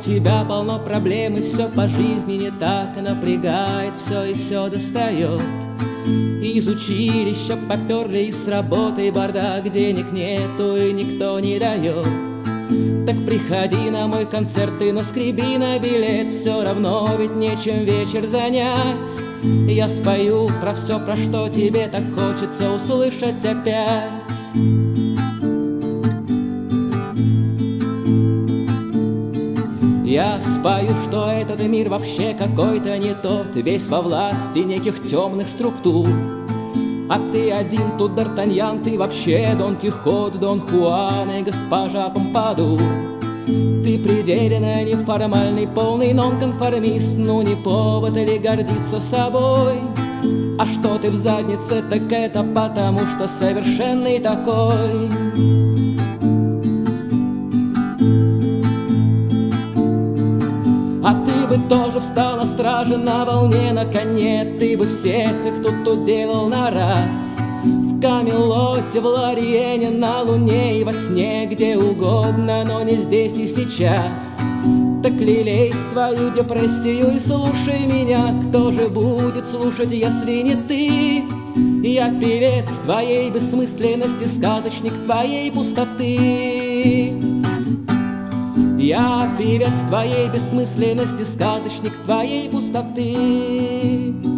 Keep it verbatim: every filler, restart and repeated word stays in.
тебя полно проблем, и все по жизни не так напрягает, все и все достает. Из училища поперли, и с работой бардак, денег нету и никто не дает. Так приходи на мой концерт и наскреби на билет, все равно ведь нечем вечер занять. Я спою про все, про что тебе так хочется услышать опять. Я спою, что этот мир вообще какой-то не тот, весь во власти неких темных структур. А ты один тут Д'Артаньян, ты вообще Дон Кихот, Дон Хуан и госпожа Помпадур. Ты предельно неформальный, полный нонконформист, ну не повод ли гордиться собой? А что ты в заднице, так это потому, что совершенный такой. А ты бы тоже встал на страже, на волне, на коне, ты бы всех их тут уделал на раз. В Камелоте, в Лориене, на Луне и во сне, где угодно, но не здесь и сейчас. Так лелей свою депрессию и слушай меня, кто же будет слушать, если не ты? Я певец твоей бессмысленности, сказочник твоей пустоты. Я певец твоей бессмысленности, сказочник твоей пустоты.